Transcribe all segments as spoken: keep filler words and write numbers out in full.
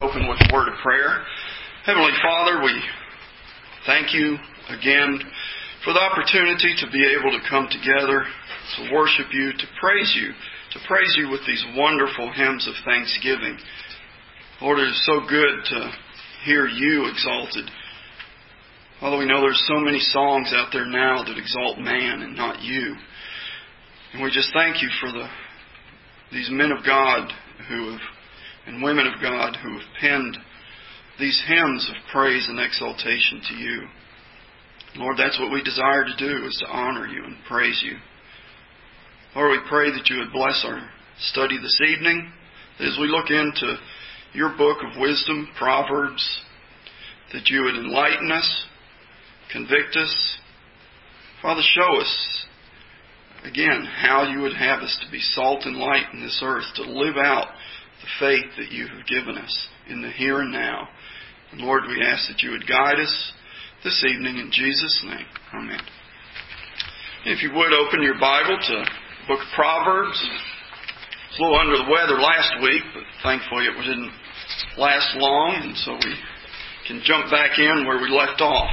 Open with a word of prayer. Heavenly Father, we thank you again for the opportunity to be able to come together, to worship you, to praise you, to praise you with these wonderful hymns of thanksgiving. Lord, it is so good to hear you exalted. Although we know there's so many songs out there now that exalt man and not you. And we just thank you for the these men of God who have and women of God who have penned these hymns of praise and exaltation to you. Lord, that's what we desire to do, is to honor you and praise you. Lord, we pray that you would bless our study this evening, that as we look into your book of wisdom, Proverbs, that you would enlighten us, convict us. Father, show us again how you would have us to be salt and light in this earth, to live out the faith that you have given us in the here and now. And Lord, we ask that you would guide us this evening in Jesus' name. Amen. If you would, open your Bible to the book of Proverbs. I was a little under the weather last week, but thankfully it didn't last long, and so we can jump back in where we left off.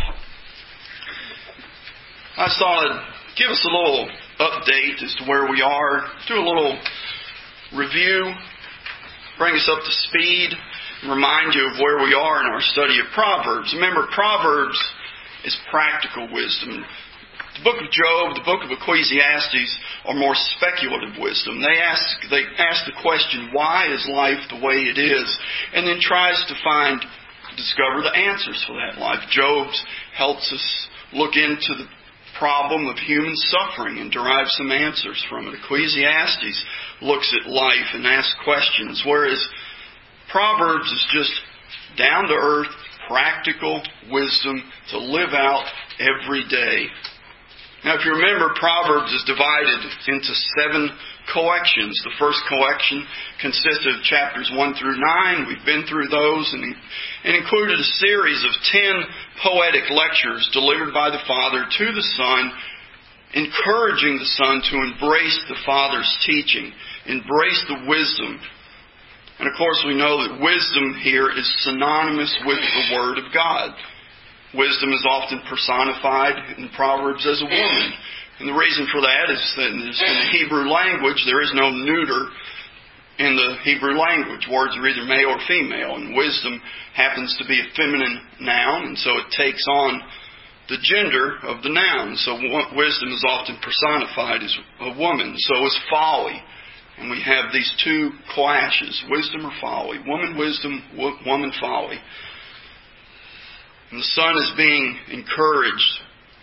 I thought I'd give us a little update as to where we are, do a little review, bring us up to speed, and remind you of where we are in our study of Proverbs. Remember, Proverbs is practical wisdom. The book of Job, the book of Ecclesiastes are more speculative wisdom. They ask, they ask the question, why is life the way it is? And then tries to find, discover the answers for that life. Job helps us look into the problem of human suffering and derive some answers from it. Ecclesiastes looks at life and asks questions, whereas Proverbs is just down-to-earth, practical wisdom to live out every day. Now, if you remember, Proverbs is divided into seven collections. The first collection consisted of chapters one through nine. We've been through those and, and included a series of ten poetic lectures delivered by the Father to the Son, encouraging the Son to embrace the Father's teaching, embrace the wisdom. And of course we know that wisdom here is synonymous with the Word of God. Wisdom is often personified in Proverbs as a woman. And the reason for that is that in the Hebrew language, there is no neuter in the Hebrew language. Words are either male or female, and wisdom happens to be a feminine noun, and so it takes on the gender of the noun. So wisdom is often personified as a woman. So is folly. And we have these two clashes, wisdom or folly. Woman wisdom, woman folly. And the Son is being encouraged,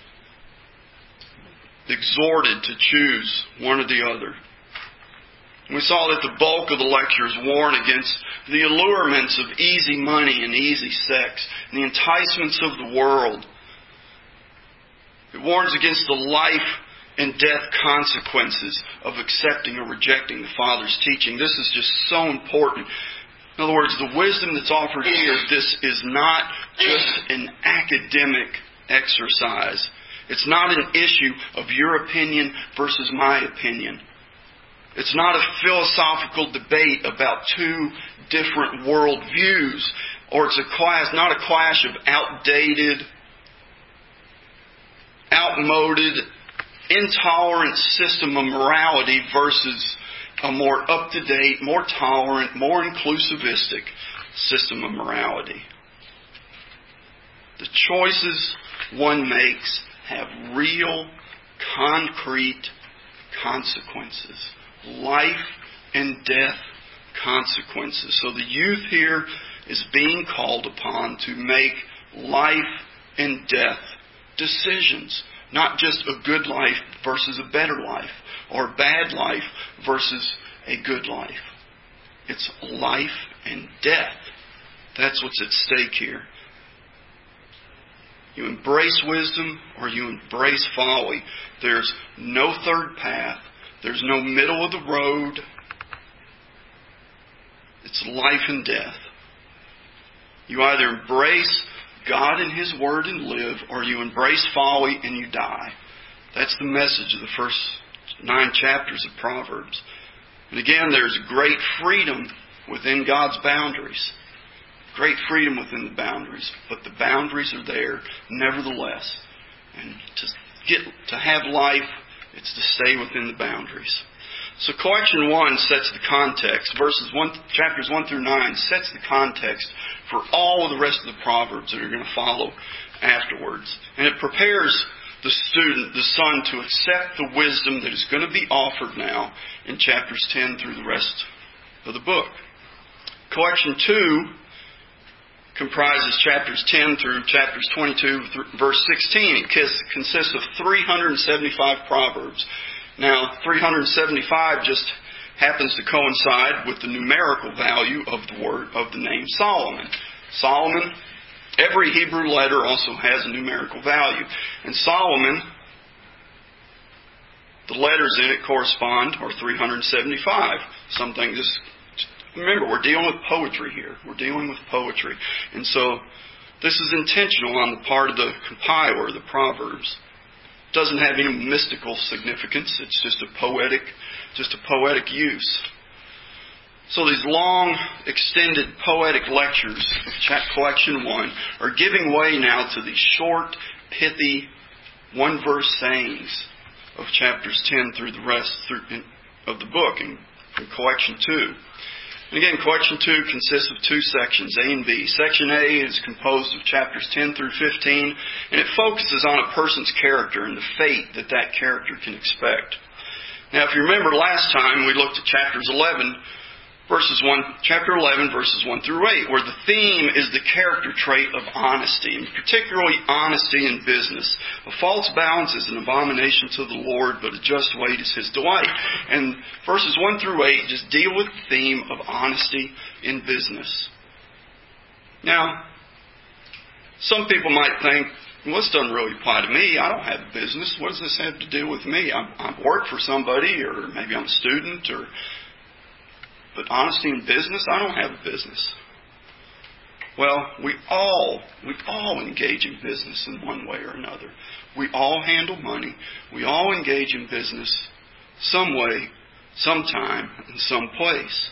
exhorted to choose one or the other. And we saw that the bulk of the lectures warn against the allurements of easy money and easy sex, and the enticements of the world. It warns against the life and death consequences of accepting or rejecting the Father's teaching. This is just so important. In other words, the wisdom that's offered here, this is not just an academic exercise. It's not an issue of your opinion versus my opinion. It's not a philosophical debate about two different worldviews, or it's a clash, not a clash of outdated, outmoded, intolerant system of morality versus a more up-to-date, more tolerant, more inclusivistic system of morality. The choices one makes have real, concrete consequences. Life and death consequences. So the youth here is being called upon to make life and death decisions. Not just a good life versus a better life, or a bad life versus a good life. It's life and death. That's what's at stake here. You embrace wisdom or you embrace folly. There's no third path. There's no middle of the road. It's life and death. You either embrace God and His Word and live, or you embrace folly and you die. That's the message of the first nine chapters of Proverbs. And again, there's great freedom within God's boundaries. great freedom within the boundaries, but the boundaries are there nevertheless. And to get to have life, it's to stay within the boundaries. So collection one sets the context. Verses one, chapters one through nine sets the context for all of the rest of the Proverbs that are going to follow afterwards. And it prepares the student, the son, to accept the wisdom that is going to be offered now in chapters ten through the rest of the book. Collection two comprises chapters ten through chapters twenty-two, verse sixteen. It consists of three hundred seventy-five Proverbs. Now, three hundred seventy-five just happens to coincide with the numerical value of the word of the name Solomon. Solomon, every Hebrew letter also has a numerical value. And Solomon, the letters in it correspond, or three hundred seventy-five. Something just, remember, we're dealing with poetry here. We're dealing with poetry. And so, this is intentional on the part of the compiler, the Proverbs. It doesn't have any mystical significance. It's just a poetic, just a poetic use. So these long, extended poetic lectures of collection one are giving way now to these short, pithy, one-verse sayings of chapters ten through the rest of the book in collection two. And again, collection two consists of two sections, A and B. Section A is composed of chapters ten through fifteen, and it focuses on a person's character and the fate that that character can expect. Now, if you remember last time, we looked at chapters eleven, verses one, chapter eleven, verses one through eight, where the theme is the character trait of honesty, and particularly honesty in business. A false balance is an abomination to the Lord, but a just weight is His delight. And verses one through eight just deal with the theme of honesty in business. Now, some people might think, well, this doesn't really apply to me. I don't have a business. What does this have to do with me? I'm, I work for somebody, or maybe I'm a student, or... But honesty in business, I don't have a business. Well, we all, we all engage in business in one way or another. We all handle money. We all engage in business some way, sometime, in some place.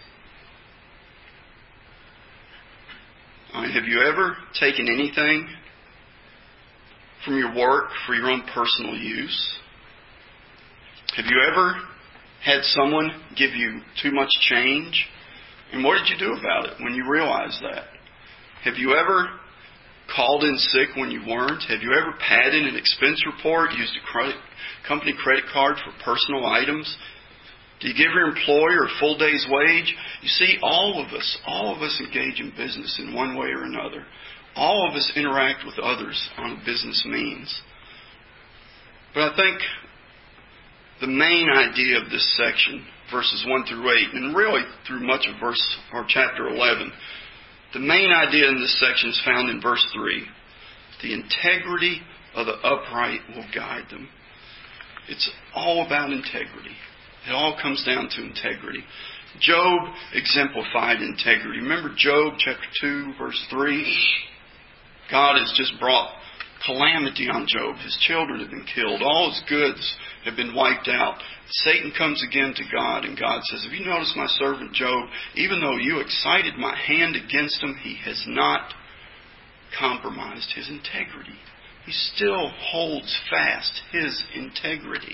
I mean, have you ever taken anything from your work for your own personal use? Have you ever had someone give you too much change? And what did you do about it when you realized that? Have you ever called in sick when you weren't? Have you ever padded an expense report, used a credit, company credit card for personal items? Do you give your employer a full day's wage? You see, all of us, all of us engage in business in one way or another. All of us interact with others on a business means. But I think the main idea of this section, verses one through eight, and really through much of verse or chapter eleven, the main idea in this section is found in verse three. The integrity of the upright will guide them. It's all about integrity. It all comes down to integrity. Job exemplified integrity. Remember Job chapter two, verse three? God has just brought calamity on Job. His children have been killed. All his goods have been wiped out. Satan comes again to God, and God says, have you noticed my servant Job? Even though you excited my hand against him, he has not compromised his integrity. He still holds fast his integrity.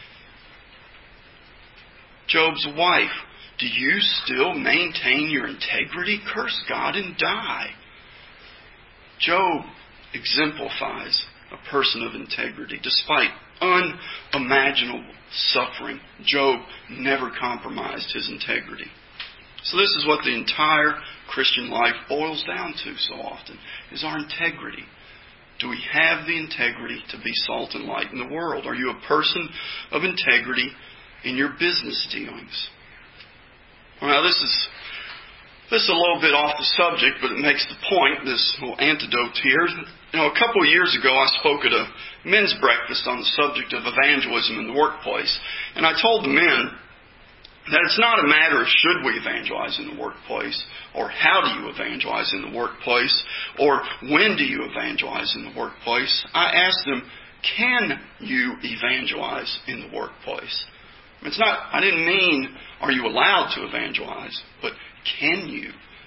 Job's wife, do you still maintain your integrity? Curse God and die. Job exemplifies a person of integrity. Despite unimaginable suffering, Job never compromised his integrity. So this is what the entire Christian life boils down to so often, is our integrity. Do we have the integrity to be salt and light in the world? Are you a person of integrity in your business dealings? Well, now this is This is a little bit off the subject, but it makes the point, this little antidote here. You know, a couple of years ago, I spoke at a men's breakfast on the subject of evangelism in the workplace. And I told the men that it's not a matter of should we evangelize in the workplace, or how do you evangelize in the workplace, or when do you evangelize in the workplace. I asked them, can you evangelize in the workplace? It's not, I didn't mean, are you allowed to evangelize, but can you?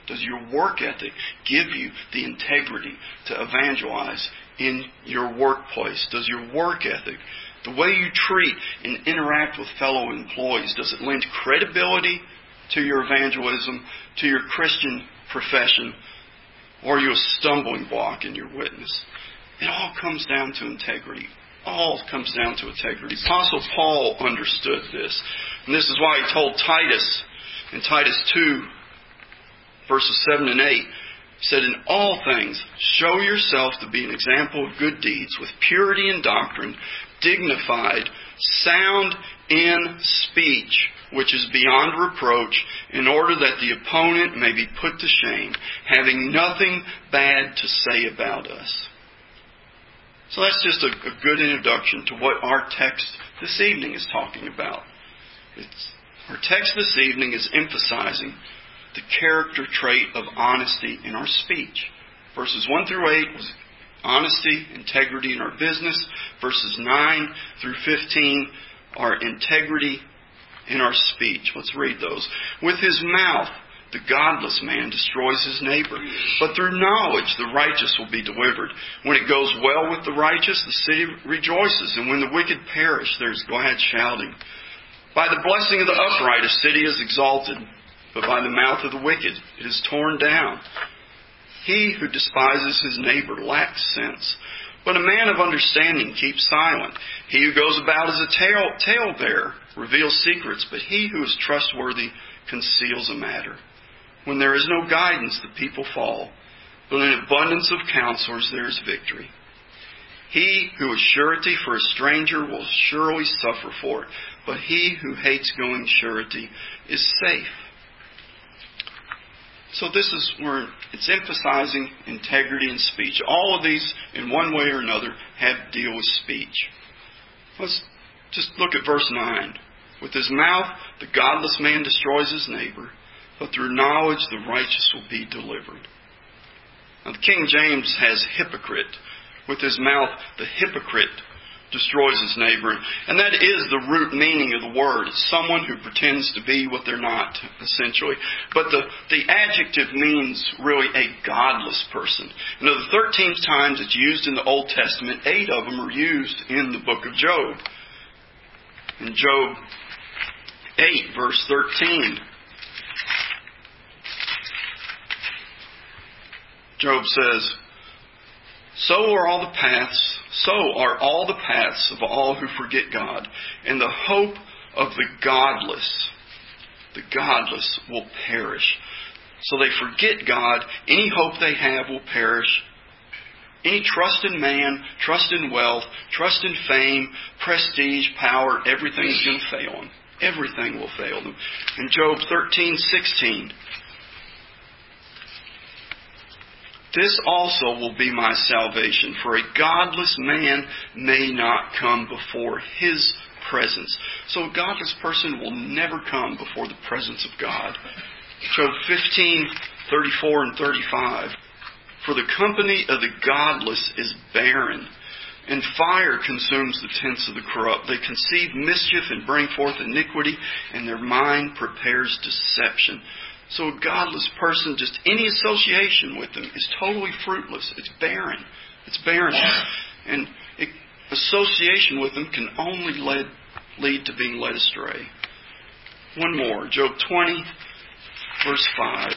Does your work ethic give you the integrity to evangelize in your workplace? Does your work ethic, the way you treat and interact with fellow employees, does it lend credibility to your evangelism, to your Christian profession, or are you a stumbling block in your witness? It all comes down to integrity. All comes down to integrity. Apostle Paul understood this. And this is why he told Titus in Titus two, verses seven and eight, he said, "In all things, show yourself to be an example of good deeds, with purity in doctrine, dignified, sound in speech, which is beyond reproach, in order that the opponent may be put to shame, having nothing bad to say about us." So that's just a, a good introduction to what our text this evening is talking about. It's, our text this evening is emphasizing the character trait of honesty in our speech. Verses one through eight was honesty, integrity in our business. Verses nine through fifteen are integrity in our speech. Let's read those. "With his mouth the godless man destroys his neighbor, but through knowledge the righteous will be delivered. When it goes well with the righteous, the city rejoices, and when the wicked perish, there is glad shouting. By the blessing of the upright a city is exalted, but by the mouth of the wicked it is torn down. He who despises his neighbor lacks sense, but a man of understanding keeps silent. He who goes about as a tale, talebearer reveals secrets, but he who is trustworthy conceals a matter. When there is no guidance, the people fall, but in abundance of counselors there is victory. He who is surety for a stranger will surely suffer for it, but he who hates going surety is safe." So this is where it's emphasizing integrity in speech. All of these, in one way or another, have to deal with speech. Let's just look at verse nine. "With his mouth the godless man destroys his neighbor, but through knowledge the righteous will be delivered." Now the King James has hypocrite. With his mouth the hypocrite destroys his neighbor. And that is the root meaning of the word. It's someone who pretends to be what they're not, essentially. But the, the adjective means really a godless person. You know, the thirteen times it's used in the Old Testament, eight of them are used in the book of Job. In Job eight, verse thirteen, Job says, So are all the paths, so are all the paths of all who forget God, and the hope of the godless, the godless will perish. So they forget God. Any hope they have will perish. Any trust in man, trust in wealth, trust in fame, prestige, power, everything is going to fail them. Everything will fail them. In Job thirteen sixteen, this also will be my salvation, for a godless man may not come before his presence. So a godless person will never come before the presence of God. Job fifteen thirty-four and thirty-five. For the company of the godless is barren, and fire consumes the tents of the corrupt. They conceive mischief and bring forth iniquity, and their mind prepares deception. So a godless person, just any association with them is totally fruitless. It's barren. It's barren. And it, association with them can only lead, lead to being led astray. One more. Job twenty, verse five.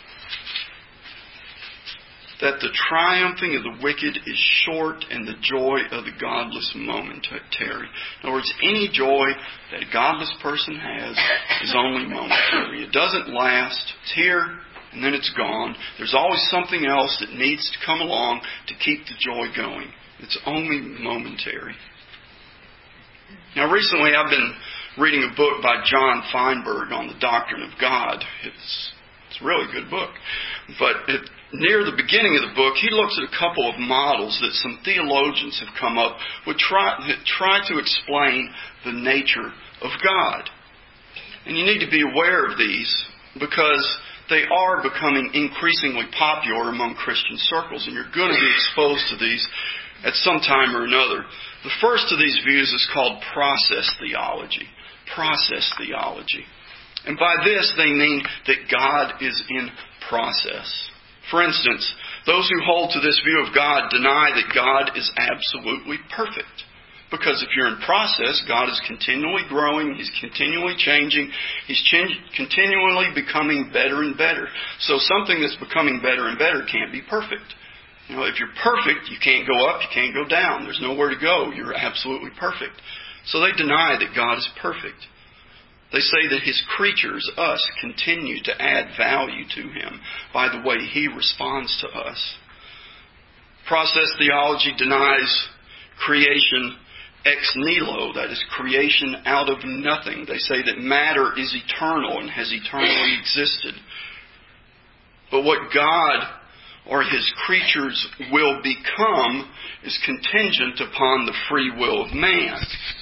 That the triumphing of the wicked is short, and the joy of the godless momentary. In other words, any joy that a godless person has is only momentary. It doesn't last. It's here, and then it's gone. There's always something else that needs to come along to keep the joy going. It's only momentary. Now, recently I've been reading a book by John Feinberg on the doctrine of God. It's, it's a really good book. But it, near the beginning of the book, he looks at a couple of models that some theologians have come up with try, that try to explain the nature of God. And you need to be aware of these because they are becoming increasingly popular among Christian circles, and you're going to be exposed to these at some time or another. The first of these views is called process theology. Process theology. And by this they mean that God is in process. For instance, those who hold to this view of God deny that God is absolutely perfect. Because if you're in process, God is continually growing, He's continually changing, He's ch- continually becoming better and better. So something that's becoming better and better can't be perfect. You know, if you're perfect, you can't go up, you can't go down. There's nowhere to go. You're absolutely perfect. So they deny that God is perfect. They say that His creatures, us, continue to add value to Him by the way He responds to us. Process theology denies creation ex nihilo, that is, creation out of nothing. They say that matter is eternal and has eternally existed. But what God or His creatures will become is contingent upon the free will of man.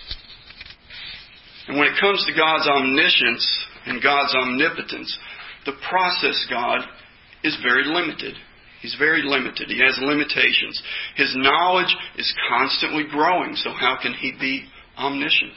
And when it comes to God's omniscience and God's omnipotence, the process God is very limited. He's very limited. He has limitations. His knowledge is constantly growing, so how can He be omniscient?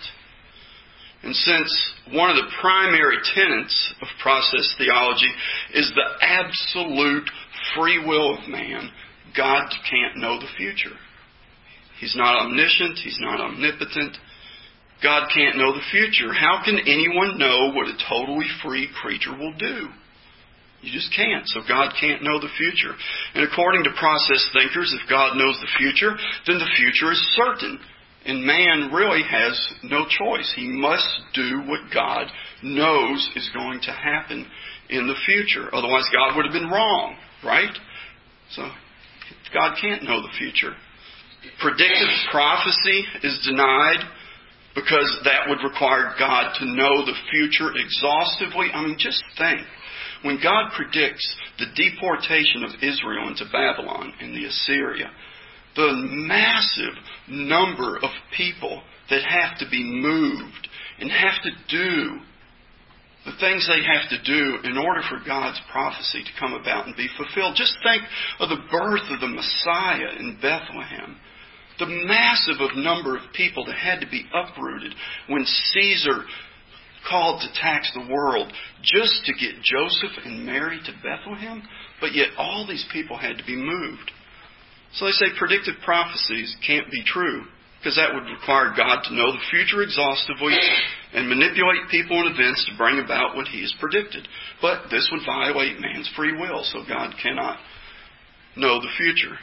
And since one of the primary tenets of process theology is the absolute free will of man, God can't know the future. He's not omniscient. He's not omnipotent. God can't know the future. How can anyone know what a totally free creature will do? You just can't. So God can't know the future. And according to process thinkers, if God knows the future, then the future is certain. And man really has no choice. He must do what God knows is going to happen in the future. Otherwise, God would have been wrong, right? So God can't know the future. Predictive prophecy is denied because that would require God to know the future exhaustively. I mean, just think. When God predicts the deportation of Israel into Babylon and the Assyria, the massive number of people that have to be moved and have to do the things they have to do in order for God's prophecy to come about and be fulfilled. Just think of the birth of the Messiah in Bethlehem. The massive of number of people that had to be uprooted when Caesar called to tax the world just to get Joseph and Mary to Bethlehem, but yet all these people had to be moved. So they say predictive prophecies can't be true because that would require God to know the future exhaustively and manipulate people and events to bring about what He has predicted. But this would violate man's free will, so God cannot know the future.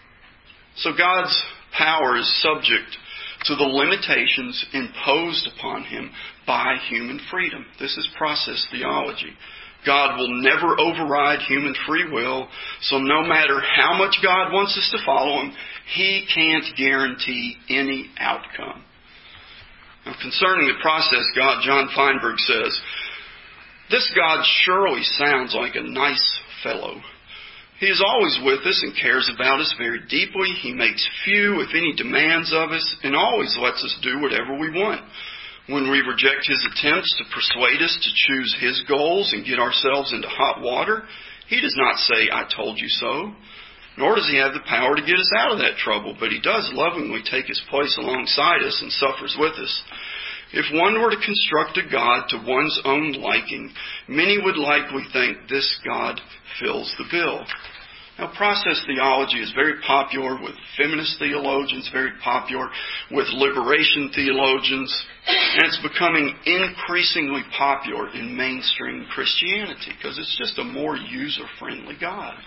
So God's power is subject to the limitations imposed upon Him by human freedom. This is process theology. God will never override human free will, so no matter how much God wants us to follow Him, He can't guarantee any outcome. Now, concerning the process God, John Feinberg says, "This God surely sounds like a nice fellow. He is always with us and cares about us very deeply. He makes few, if any, demands of us and always lets us do whatever we want. When we reject His attempts to persuade us to choose His goals and get ourselves into hot water, He does not say, 'I told you so,' nor does He have the power to get us out of that trouble, but He does lovingly take His place alongside us and suffers with us. If one were to construct a God to one's own liking, many would likely think this God fills the bill." Now, process theology is very popular with feminist theologians, very popular with liberation theologians, and it's becoming increasingly popular in mainstream Christianity because it's just a more user-friendly God.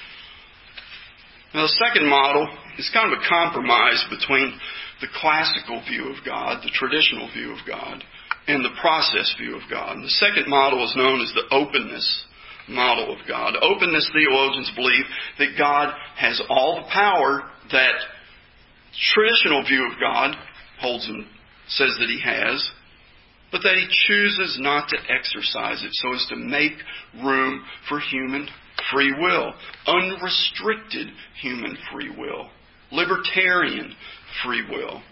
Now, the second model is kind of a compromise between the classical view of God, the traditional view of God, and the process view of God. And the second model is known as the openness model of God. Openness theologians believe that God has all the power that traditional view of God holds and says that He has, but that He chooses not to exercise it so as to make room for human free will, unrestricted human free will, libertarian free will.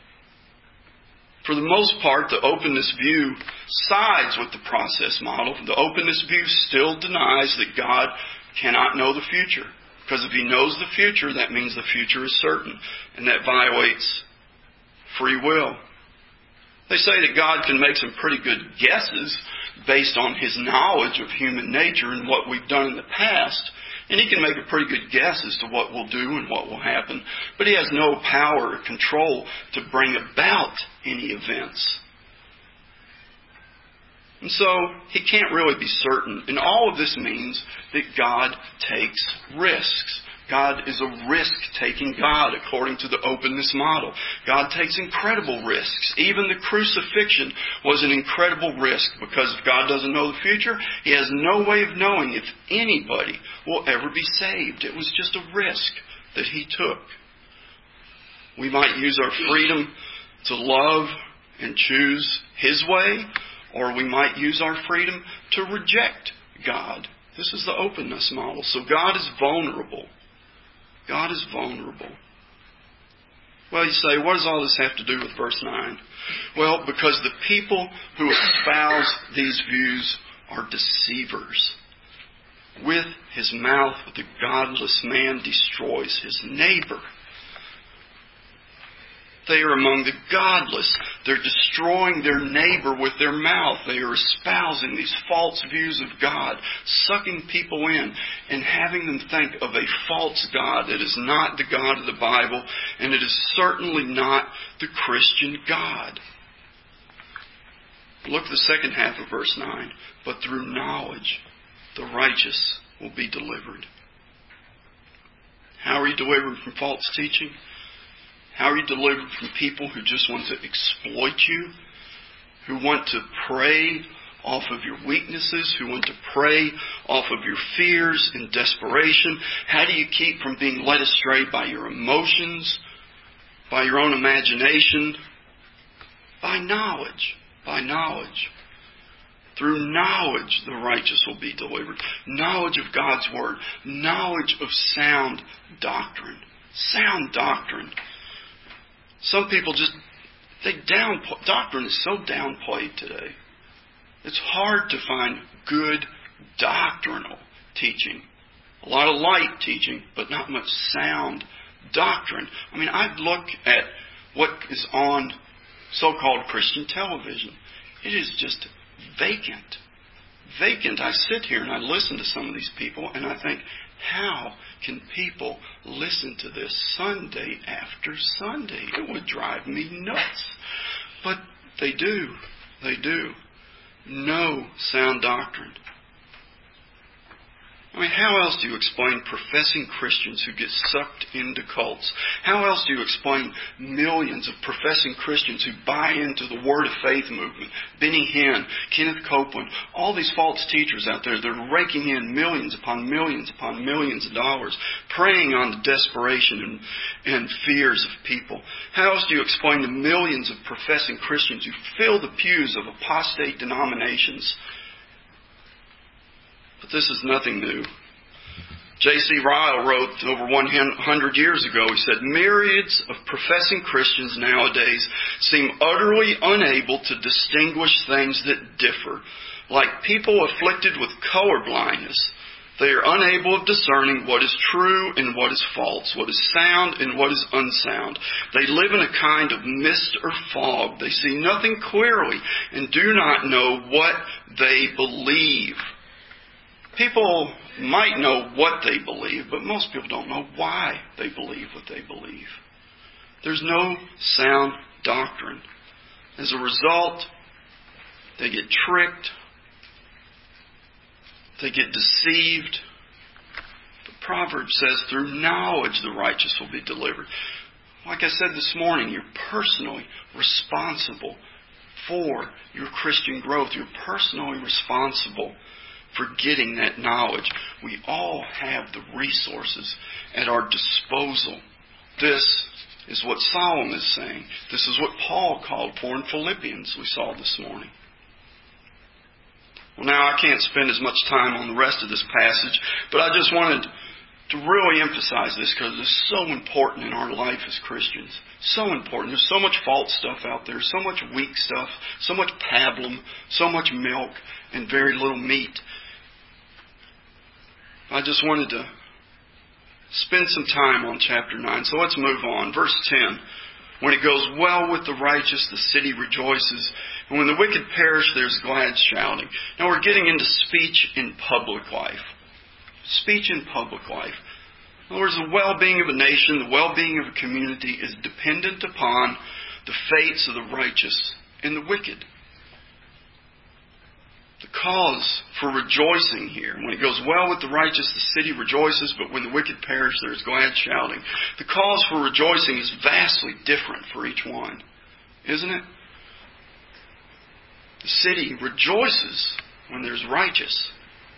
For the most part, the openness view sides with the process model. The openness view still denies that God cannot know the future. Because if He knows the future, that means the future is certain. And that violates free will. They say that God can make some pretty good guesses, based on his knowledge of human nature and what we've done in the past. And he can make a pretty good guess as to what we'll do and what will happen. But he has no power or control to bring about any events. And so he can't really be certain. And all of this means that God takes risks. God is a risk-taking God according to the openness model. God takes incredible risks. Even the crucifixion was an incredible risk because if God doesn't know the future, He has no way of knowing if anybody will ever be saved. It was just a risk that He took. We might use our freedom to love and choose His way, or we might use our freedom to reject God. This is the openness model. So God is vulnerable. God is vulnerable. Well, you say, what does all this have to do with verse nine? Well, because the people who espouse these views are deceivers. With his mouth, the godless man destroys his neighbor. They are among the godless. They're destroying their neighbor with their mouth. They are espousing these false views of God, sucking people in and having them think of a false God that is not the God of the Bible, and it is certainly not the Christian God. Look at the second half of verse nine. But through knowledge, the righteous will be delivered. How are you delivered from false teaching? How are you delivered from people who just want to exploit you? Who want to prey off of your weaknesses? Who want to prey off of your fears and desperation? How do you keep from being led astray by your emotions? By your own imagination? By knowledge. By knowledge. Through knowledge, the righteous will be delivered. Knowledge of God's Word. Knowledge of sound doctrine. Sound doctrine. Some people just, they downplay. Doctrine is so downplayed today. It's hard to find good doctrinal teaching. A lot of light teaching, but not much sound doctrine. I mean, I look at what is on so-called Christian television. It is just vacant. Vacant. I sit here and I listen to some of these people and I think, how can people listen to this Sunday after Sunday? It would drive me nuts. But they do. They do. No sound doctrine. I mean, how else do you explain professing Christians who get sucked into cults? How else do you explain millions of professing Christians who buy into the Word of Faith movement? Benny Hinn, Kenneth Copeland, all these false teachers out there, they're raking in millions upon millions upon millions of dollars, preying on the desperation and, and fears of people. How else do you explain the millions of professing Christians who fill the pews of apostate denominations? But this is nothing new. J C Ryle wrote over one hundred years ago, he said, myriads of professing Christians nowadays seem utterly unable to distinguish things that differ. Like people afflicted with color blindness, they are unable of discerning what is true and what is false, what is sound and what is unsound. They live in a kind of mist or fog. They see nothing clearly and do not know what they believe. People might know what they believe, but most people don't know why they believe what they believe. There's no sound doctrine. As a result, they get tricked. They get deceived. The proverb says, through knowledge the righteous will be delivered. Like I said this morning, you're personally responsible for your Christian growth. You're personally responsible for getting that knowledge. We all have the resources at our disposal. This is what Solomon is saying. This is what Paul called for in Philippians, we saw this morning. Well, now I can't spend as much time on the rest of this passage, but I just wanted to really emphasize this because it's so important in our life as Christians. So important. There's so much false stuff out there, so much weak stuff, so much pablum, so much milk, and very little meat. I just wanted to spend some time on chapter nine. So let's move on. Verse ten. When it goes well with the righteous, the city rejoices, And when the wicked perish, there's glad shouting. Now we're getting into speech in public life. Speech in public life. In other words, the well-being of a nation, the well-being of a community is dependent upon the fates of the righteous and the wicked. The cause for rejoicing here, when it goes well with the righteous, the city rejoices, but when the wicked perish, there is glad shouting. The cause for rejoicing is vastly different for each one, isn't it? The city rejoices when there's righteous.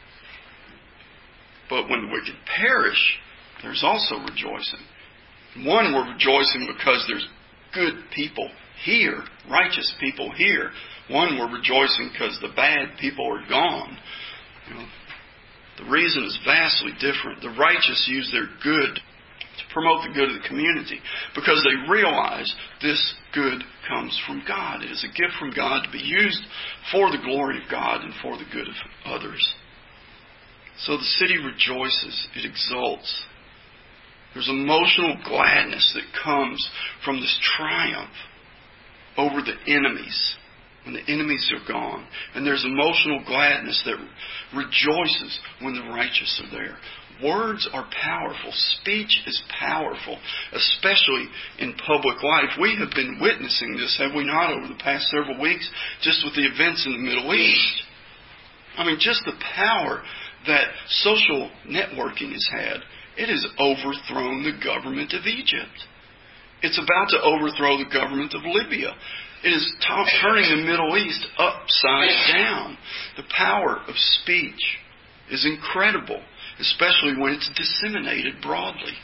But when the wicked perish, there's also rejoicing. One, we're rejoicing because there's good people here, righteous people here. One, we're rejoicing because the bad people are gone. You know, the reason is vastly different. The righteous use their good to promote the good of the community because they realize this good comes from God. It is a gift from God to be used for the glory of God and for the good of others. So the city rejoices. It exults. There's emotional gladness that comes from this triumph over the enemies, when the enemies are gone. And there's emotional gladness that rejoices when the righteous are there. Words are powerful. Speech is powerful, especially in public life. We have been witnessing this, have we not, over the past several weeks, just with the events in the Middle East. I mean, just the power that social networking has had. It has overthrown the government of Egypt. It's about to overthrow the government of Libya. It is t- turning the Middle East upside down. The power of speech is incredible, especially when it's disseminated broadly.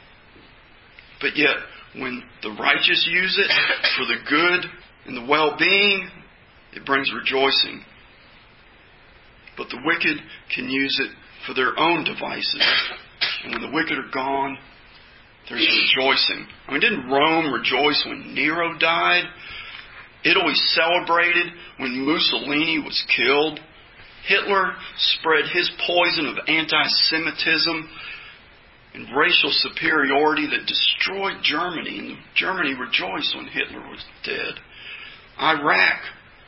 But yet, when the righteous use it for the good and the well-being, it brings rejoicing. But the wicked can use it for their own devices. And when the wicked are gone, there's rejoicing. I mean, didn't Rome rejoice when Nero died? Italy celebrated when Mussolini was killed. Hitler spread his poison of anti-Semitism and racial superiority that destroyed Germany. And Germany rejoiced when Hitler was dead. Iraq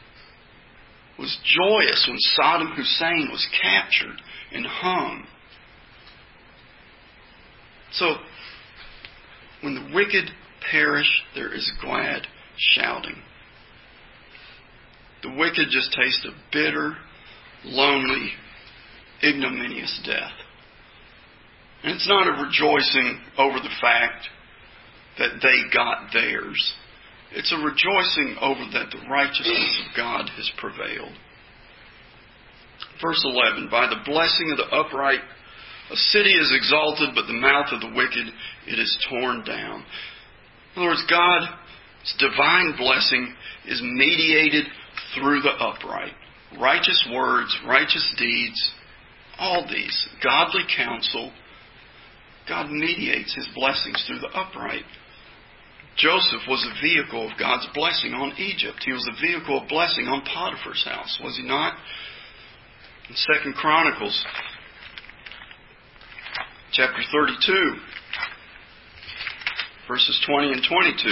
was joyous when Saddam Hussein was captured and hung. So, when the wicked perish, there is glad shouting. The wicked just taste a bitter, lonely, ignominious death. And it's not a rejoicing over the fact that they got theirs. It's a rejoicing over that the righteousness of God has prevailed. Verse eleven, by the blessing of the upright, a city is exalted, but the mouth of the wicked, it is torn down. In other words, God's divine blessing is mediated through the upright. Righteous words, righteous deeds, all these, godly counsel, God mediates His blessings through the upright. Joseph was a vehicle of God's blessing on Egypt. He was a vehicle of blessing on Potiphar's house, was he not? In Second Chronicles, chapter thirty-two, verses twenty and twenty-two.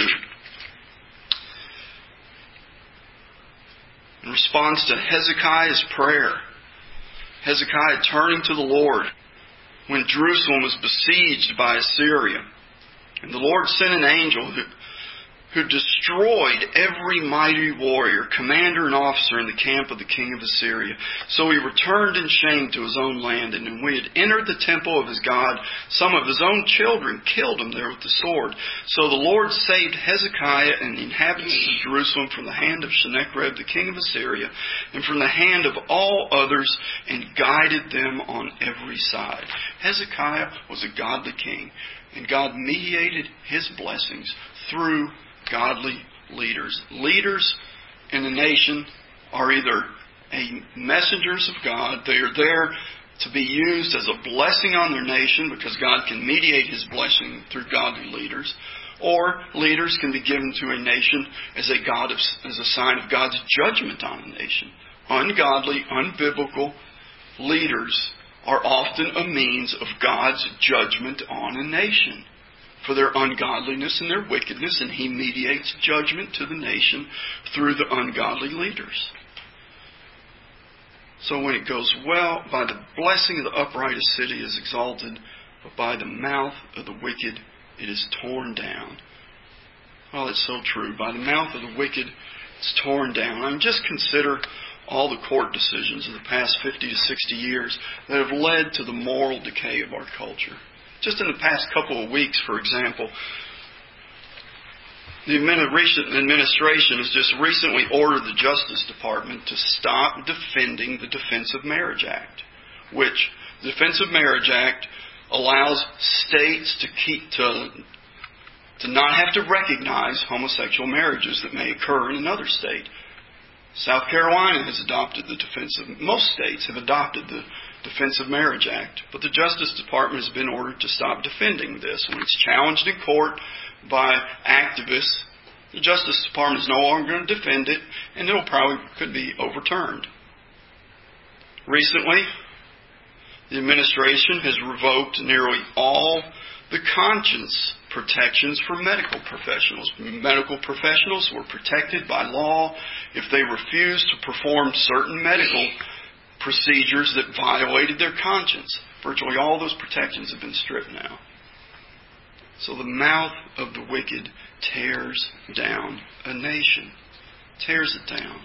In response to Hezekiah's prayer, Hezekiah turning to the Lord when Jerusalem was besieged by Assyria. And the Lord sent an angel who, who destroyed every mighty warrior, commander and officer in the camp of the king of Assyria. So he returned in shame to his own land, and when he had entered the temple of his God, some of his own children killed him there with the sword. So the Lord saved Hezekiah and the inhabitants of Jerusalem from the hand of Sennacherib, the king of Assyria, and from the hand of all others, and guided them on every side. Hezekiah was a godly king, and God mediated His blessings through godly leaders. Leaders in the nation are either a messengers of God. They are there to be used as a blessing on their nation because God can mediate His blessing through godly leaders. Or leaders can be given to a nation as a God of, as a sign of God's judgment on a nation. Ungodly, unbiblical leaders are often a means of God's judgment on a nation. for their ungodliness and their wickedness, and He mediates judgment to the nation through the ungodly leaders. So when it goes well, by the blessing of the upright a city is exalted, but by the mouth of the wicked it is torn down. Oh, it's so true. By the mouth of the wicked it's torn down. I mean, just consider all the court decisions of the past fifty to sixty years that have led to the moral decay of our culture. Just in the past couple of weeks, for example, the administration has just recently ordered the Justice Department to stop defending the Defense of Marriage Act, which the Defense of Marriage Act allows states to keep to to not have to recognize homosexual marriages that may occur in another state. South Carolina has adopted the Defense of most states have adopted the Defense of Marriage Act, but the Justice Department has been ordered to stop defending this. When it's challenged in court by activists, the Justice Department is no longer going to defend it, and it'll probably could be overturned. Recently, the administration has revoked nearly all the conscience protections for medical professionals. Medical professionals were protected by law if they refused to perform certain medical procedures that violated their conscience. Virtually all those protections have been stripped now. So the mouth of the wicked tears down a nation. Tears it down.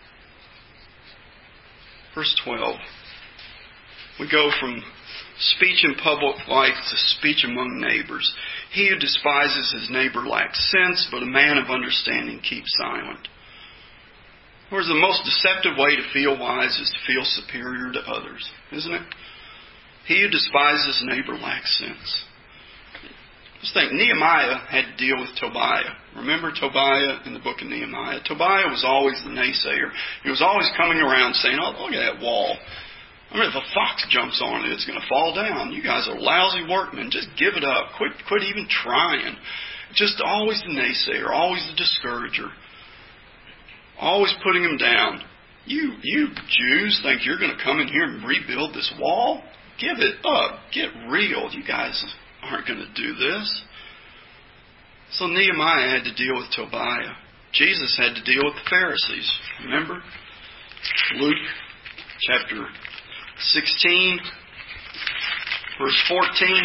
Verse twelve. We go from speech in public life to speech among neighbors. He who despises his neighbor lacks sense, but a man of understanding keeps silent. Whereas the most deceptive way to feel wise is to feel superior to others, isn't it? He who despises his neighbor lacks sense. Just think, Nehemiah had to deal with Tobiah. Remember Tobiah in the book of Nehemiah? Tobiah was always the naysayer. He was always coming around saying, oh, look at that wall. I mean, if a fox jumps on it, it's going to fall down. You guys are lousy workmen. Just give it up. Quit, quit even trying. Just always the naysayer, always the discourager. Always putting them down. You, you Jews think you're going to come in here and rebuild this wall? Give it up. Get real. You guys aren't going to do this. So Nehemiah had to deal with Tobiah. Jesus had to deal with the Pharisees. Remember? Luke chapter sixteen, verse fourteen.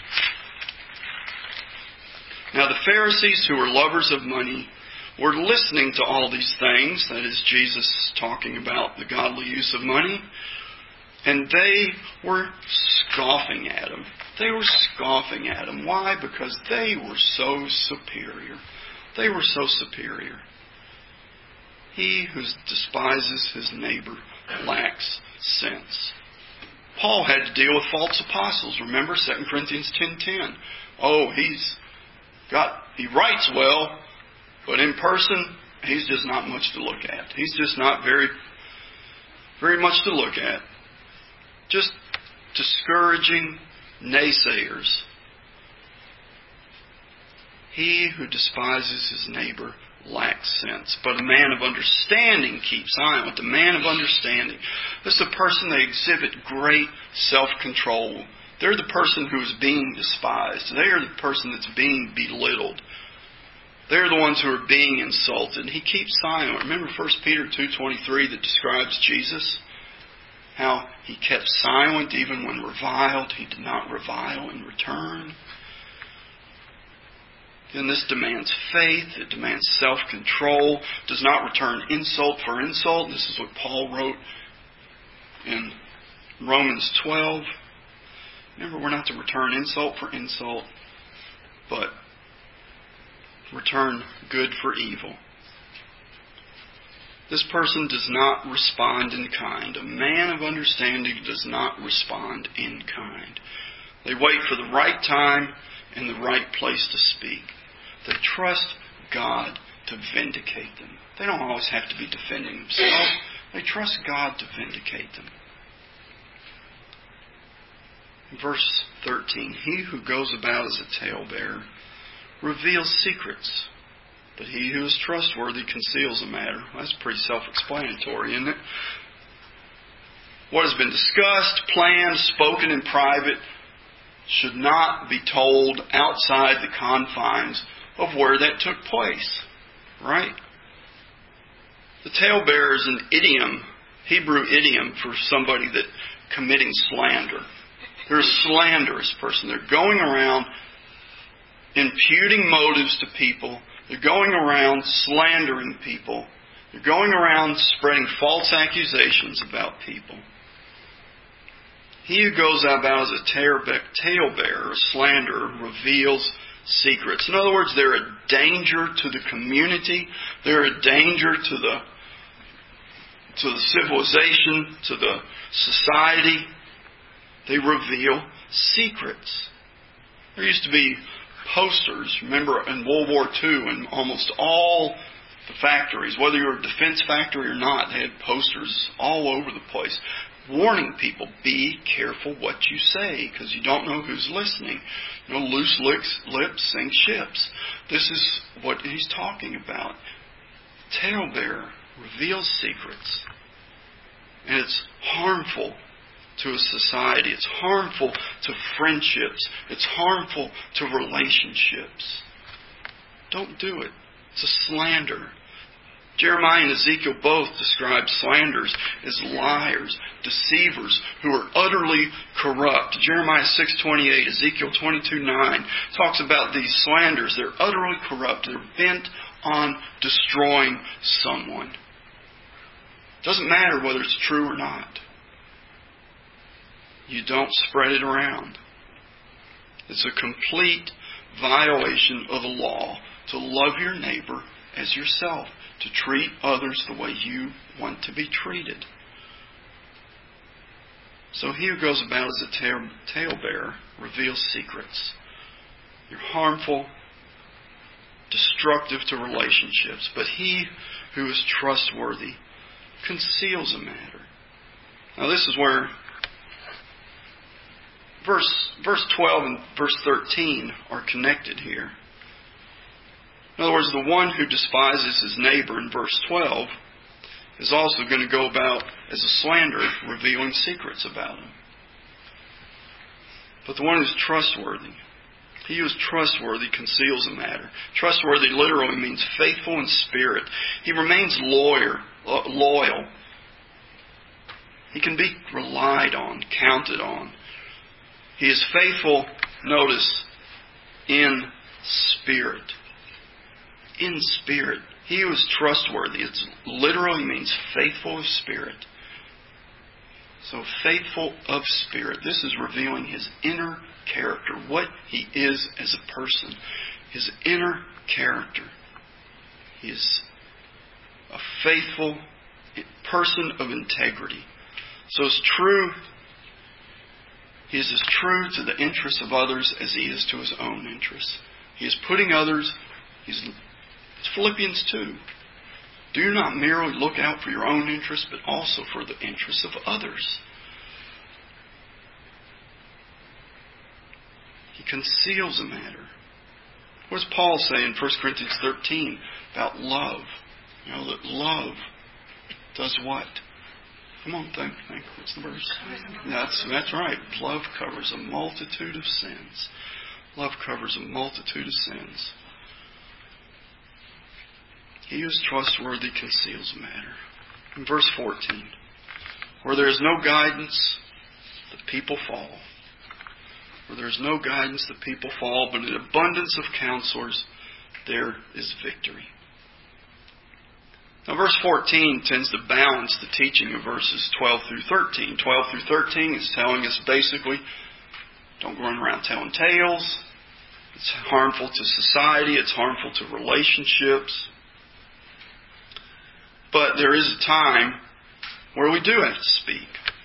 Now the Pharisees, who were lovers of money, were listening to all these things. That is Jesus talking about the godly use of money. And they were scoffing at him. They were scoffing at him. Why? Because they were so superior. They were so superior. He who despises his neighbor lacks sense. Paul had to deal with false apostles. Remember Second Corinthians ten ten. Oh, he's got, he writes well, but in person, he's just not much to look at. He's just not very, very much to look at. Just discouraging naysayers. He who despises his neighbor lacks sense, but a man of understanding keeps silent. A man of understanding. This is a person that exhibit great self-control. They're the person who is being despised. They are the person that's being belittled. They're the ones who are being insulted. He keeps silent. Remember First Peter two twenty-three that describes Jesus? How he kept silent even when reviled. He did not revile in return. And this demands faith. It demands self-control. Does not return insult for insult. This is what Paul wrote in Romans twelve. Remember, we're not to return insult for insult, but return good for evil. This person does not respond in kind. A man of understanding does not respond in kind. They wait for the right time and the right place to speak. They trust God to vindicate them. They don't always have to be defending themselves. They trust God to vindicate them. Verse thirteen, he who goes about as a talebearer reveals secrets, but he who is trustworthy conceals a matter. That's pretty self-explanatory, isn't it? What has been discussed, planned, spoken in private should not be told outside the confines of where that took place. Right? The talebearer is an idiom, Hebrew idiom for somebody that committing slander. They're a slanderous person. They're going around imputing motives to people. They're going around slandering people. They're going around spreading false accusations about people. He who goes about as a talebearer, a slanderer, reveals secrets. In other words, they're a danger to the community. They're a danger to the to the civilization, to the society. They reveal secrets. There used to be posters, remember, in World War Two, in almost all the factories, whether you were a defense factory or not, they had posters all over the place warning people, be careful what you say, because you don't know who's listening. You know, loose lips, lips sink ships. This is what he's talking about. Talebearer reveals secrets. And it's harmful to a society. It's harmful to friendships. It's harmful to relationships. Don't do it. It's a slander. Jeremiah and Ezekiel both describe slanders as liars, deceivers who are utterly corrupt. Jeremiah six twenty-eight, Ezekiel twenty-two nine talks about these slanders. They're utterly corrupt. They're bent on destroying someone. It doesn't matter whether it's true or not. You don't spread it around. It's a complete violation of the law to love your neighbor as yourself, to treat others the way you want to be treated. So he who goes about as a tale, talebearer reveals secrets. You're harmful, destructive to relationships. But he who is trustworthy conceals a matter. Now this is where verse, verse twelve and verse thirteen are connected here. In other words, the one who despises his neighbor in verse twelve is also going to go about as a slanderer, revealing secrets about him. But the one who's trustworthy, he who is trustworthy conceals a matter. Trustworthy literally means faithful in spirit. He remains loyal. loyal. He can be relied on, counted on. He is faithful, notice, in spirit. In spirit. He who is trustworthy, it literally means faithful of spirit. So faithful of spirit. This is revealing his inner character, what he is as a person. His inner character. He is a faithful person of integrity. So it's true. He is as true to the interests of others as he is to his own interests. He is putting others, he's It's Philippians two. Do not merely look out for your own interests, but also for the interests of others. He conceals a matter. What does Paul say in First Corinthians thirteen about love? You know, that love does what? Come on, think, think. What's the verse? That's, that's right. Love covers a multitude of sins. Love covers a multitude of sins. He who is trustworthy conceals a matter. In verse fourteen, where there is no guidance, the people fall. Where there is no guidance, the people fall, but in abundance of counselors, there is victory. Now verse fourteen tends to balance the teaching of verses twelve through thirteen. twelve through thirteen is telling us basically, don't run around telling tales. It's harmful to society. It's harmful to relationships. But there is a time where we do have to speak.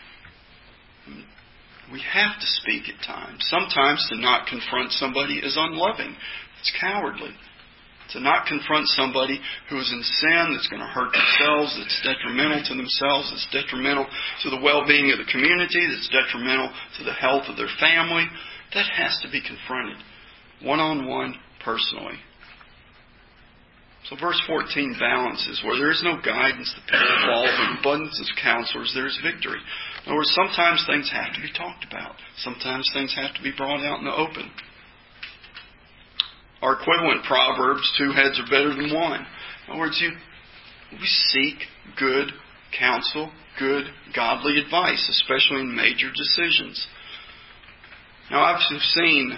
We have to speak at times. Sometimes to not confront somebody is unloving. It's cowardly. To not confront somebody who is in sin, that's going to hurt themselves, that's detrimental to themselves, that's detrimental to the well-being of the community, that's detrimental to the health of their family, that has to be confronted one-on-one, personally. So verse fourteen balances. Where there is no guidance, the people fall. With abundance of counselors, there is victory. In other words, sometimes things have to be talked about. Sometimes things have to be brought out in the open. Our equivalent Proverbs, two heads are better than one. In other words, you, we seek good counsel, good, godly advice, especially in major decisions. Now, I've seen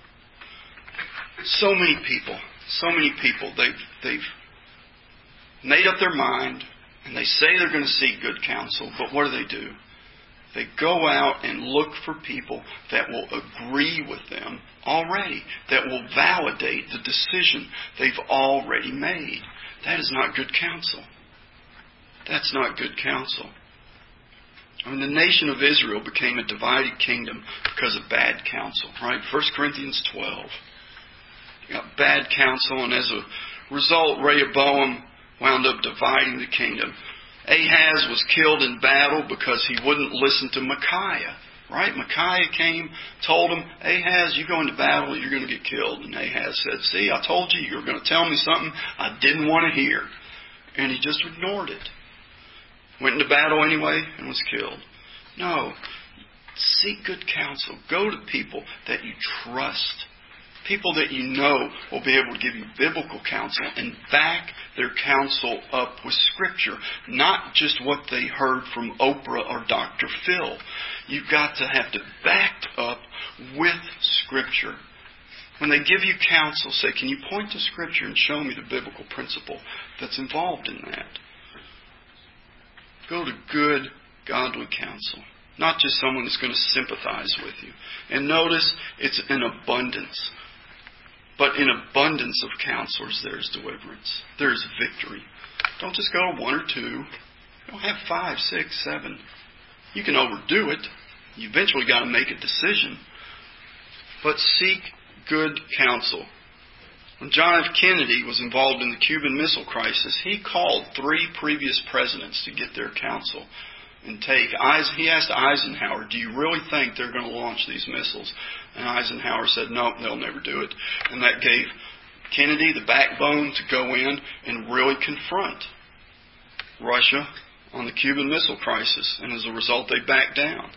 so many people, so many people, they've, they've made up their mind, and they say they're going to seek good counsel, but what do they do? They go out and look for people that will agree with them already, that will validate the decision they've already made. That is not good counsel. That's not good counsel. I mean, the nation of Israel became a divided kingdom because of bad counsel, right? First Corinthians twelve. You got bad counsel, and as a result, Rehoboam wound up dividing the kingdom. Ahaz was killed in battle because he wouldn't listen to Micaiah, right? Micaiah came, told him, Ahaz, you go into battle, you're going to get killed. And Ahaz said, see, I told you, you were going to tell me something I didn't want to hear. And he just ignored it. Went into battle anyway and was killed. No. Seek good counsel. Go to people that you trust. People that you know will be able to give you biblical counsel and back their counsel up with Scripture. Not just what they heard from Oprah or Doctor Phil. You've got to have to back up with Scripture. When they give you counsel, say, can you point to Scripture and show me the biblical principle that's involved in that? Go to good, godly counsel. Not just someone that's going to sympathize with you. And notice, it's an abundance. But in abundance of counselors, there's deliverance. There's victory. Don't just go to one or two. Don't have five, six, seven. You can overdo it. You eventually got to make a decision. But seek good counsel. When John F. Kennedy was involved in the Cuban Missile Crisis, he called three previous presidents to get their counsel and take. He asked Eisenhower, do you really think they're going to launch these missiles? And Eisenhower said, no, they'll never do it. And that gave Kennedy the backbone to go in and really confront Russia on the Cuban Missile Crisis. And as a result, they backed down.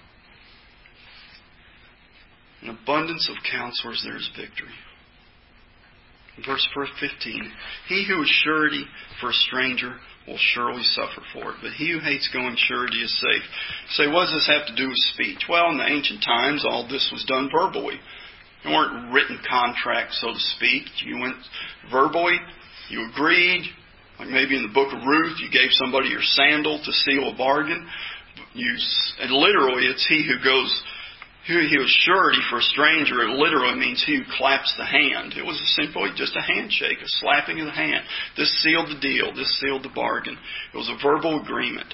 In abundance of counselors, there is victory. Verse fifteen, he who is surety for a stranger will surely suffer for it, but he who hates going surety is safe. Say, what does this have to do with speech? Well, in the ancient times, all this was done verbally. There weren't written contracts, so to speak. You went verbally, you agreed, like maybe in the book of Ruth, you gave somebody your sandal to seal a bargain. You, and literally, it's he who goes... Here he was surety for a stranger. It literally means he who claps the hand. It was simply just a handshake, a slapping of the hand. This sealed the deal. This sealed the bargain. It was a verbal agreement.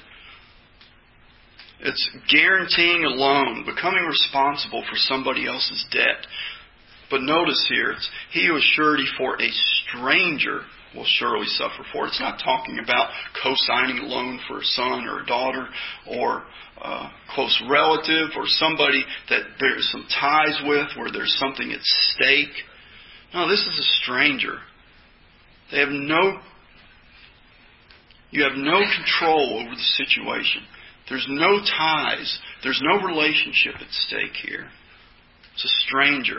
It's guaranteeing a loan, becoming responsible for somebody else's debt. But notice here, it's he who is surety for a stranger will surely suffer for it. It's not talking about co-signing a loan for a son or a daughter or a close relative or somebody that there's some ties with where there's something at stake. No, this is a stranger. They have no, you have no control over the situation. There's no ties. There's no relationship at stake here. It's a stranger.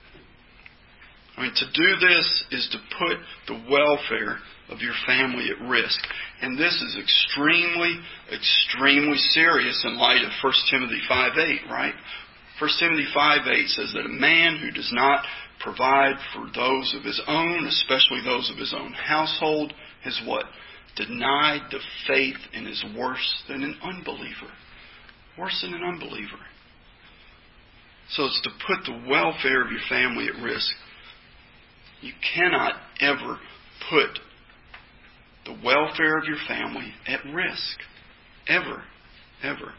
I mean, to do this is to put the welfare of your family at risk. And this is extremely, extremely serious in light of First Timothy five eight, right? First Timothy five eight says that a man who does not provide for those of his own, especially those of his own household, has what? Denied the faith and is worse than an unbeliever. Worse than an unbeliever. So it's to put the welfare of your family at risk. You cannot ever put the welfare of your family at risk. Ever. Ever.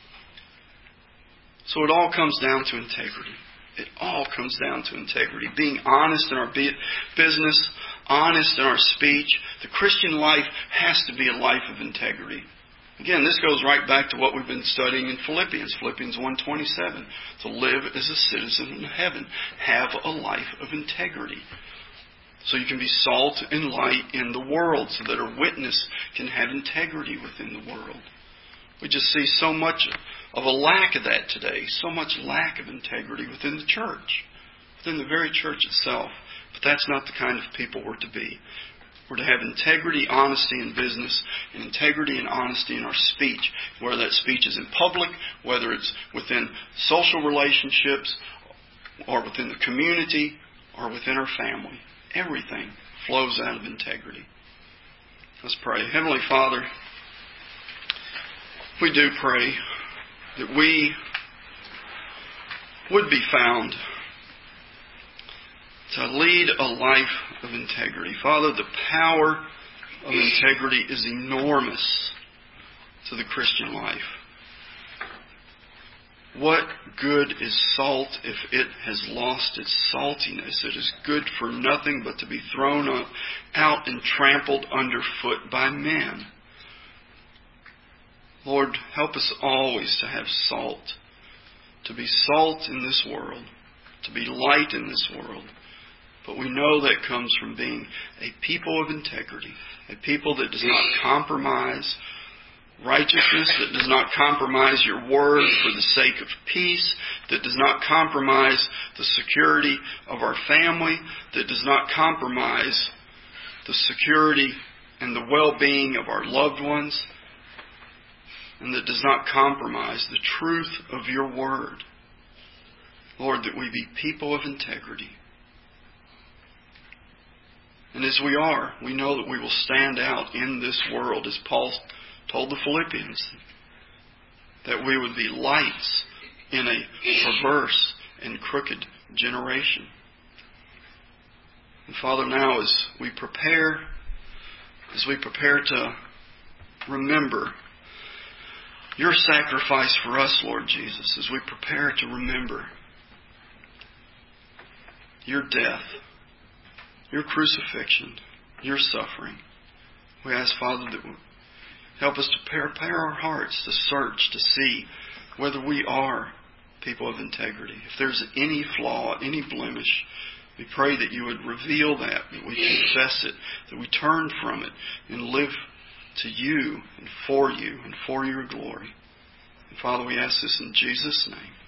So it all comes down to integrity. It all comes down to integrity. Being honest in our business, honest in our speech. The Christian life has to be a life of integrity. Again, this goes right back to what we've been studying in Philippians. Philippians one twenty-seven. To live as a citizen in heaven. Have a life of integrity. So you can be salt and light in the world, so that a witness can have integrity within the world. We just see so much of a lack of that today, so much lack of integrity within the church, within the very church itself. But that's not the kind of people we're to be. We're to have integrity, honesty in business, and integrity and honesty in our speech, whether that speech is in public, whether it's within social relationships, or within the community, or within our family. Everything flows out of integrity. Let's pray. Heavenly Father, we do pray that we would be found to lead a life of integrity. Father, the power of integrity is enormous to the Christian life. What good is salt if it has lost its saltiness? It is good for nothing but to be thrown out and trampled underfoot by men. Lord, help us always to have salt, to be salt in this world, to be light in this world. But we know that comes from being a people of integrity, a people that does not compromise righteousness, that does not compromise your word for the sake of peace, that does not compromise the security of our family, that does not compromise the security and the well-being of our loved ones, and that does not compromise the truth of your word. Lord, that we be people of integrity. And as we are, we know that we will stand out in this world, as Paul told the Philippians, that we would be lights in a perverse and crooked generation. And Father, now as we prepare, as we prepare to remember your sacrifice for us, Lord Jesus, as we prepare to remember your death, your crucifixion, your suffering, we ask, Father, that you help us to prepare our hearts to search, to see whether we are people of integrity. If there's any flaw, any blemish, we pray that you would reveal that, that we confess it, that we turn from it and live to you and for you and for your glory. And Father, we ask this in Jesus' name.